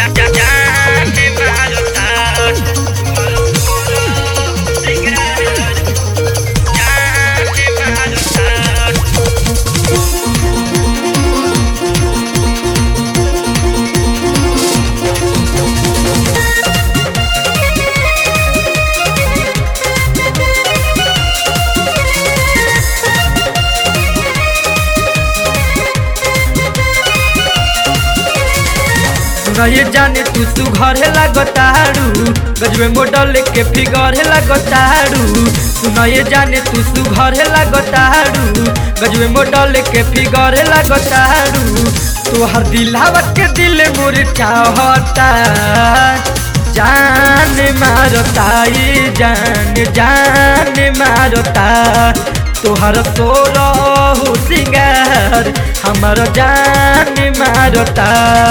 ये जाने तू घरे लगतारू गजबे मॉडल के फिगर लगतारू ये जाने तू घरे लगतारू गजबे मॉडल के फिगर लगतारू तोहर दिलावा के दिल मोर चाहता जान मारता ये जान मारता तोहर तोरा हो सिंगार हमार जान मारता।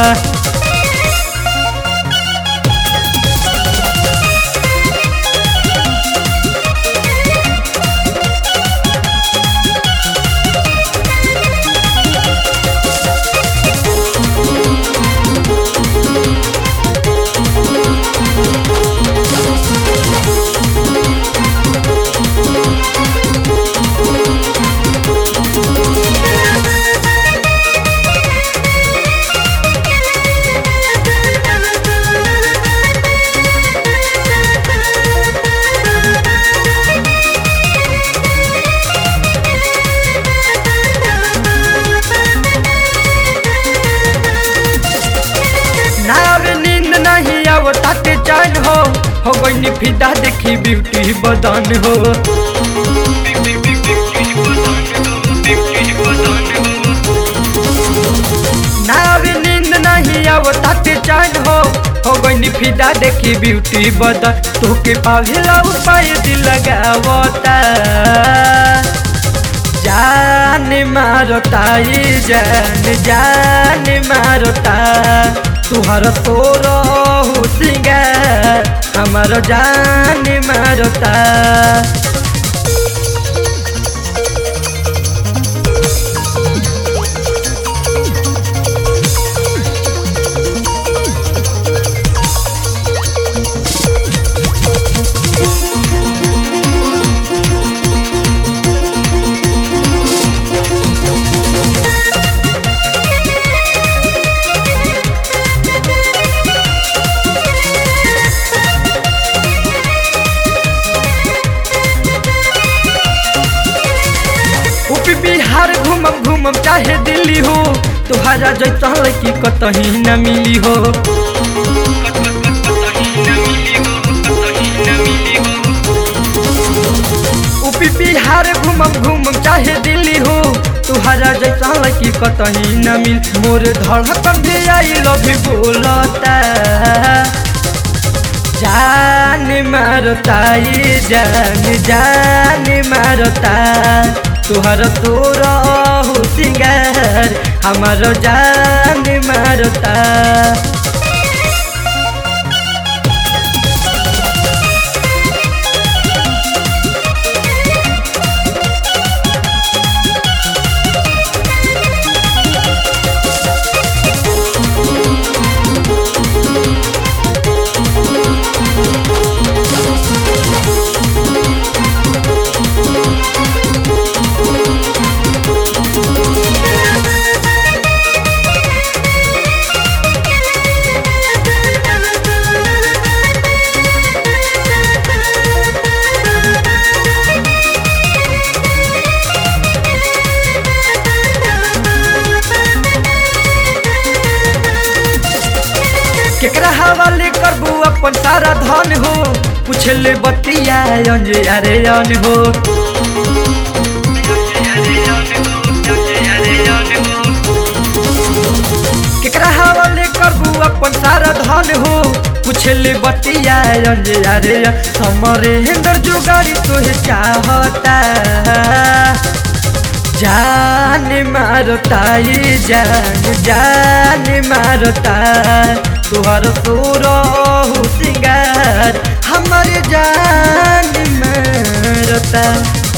ताके चैन हो गई फिदा देखी ब्यूटी बदन हो ना अभी नींद नहीं आव ताके चैन हो गई फिदा देखी ब्यूटी बदन तोके पावेला उपाय दिल लगावता जान मारता ये जान मारता तुहर तोर हो सिंगार हमार जान मारता। बिहार घूमम चाहे दिल्ली हो तुहरा जैसा लड़की कतही न मिली हो यूपी बिहार घूमम चाहे दिल्ली हो तुहरा जैसा लड़की कतही न मिल मोर धड़कन भी आई लव बोलता जान मारता ये जान मारता तुहर तोरा हो सिंगार हमार जान मारता। केकरा हवाले करबू अपन सारा धन हो पूछले बतिया अरे अन हो केकरा हवाले करबू अपन सारा धन हो पूछले बतिया अरे हमरे हिंदर जुगाड़ी तोहे चाहता जान मारता ये जान मारता तुहर तोरा हो सिंगार हमारे जान मारता।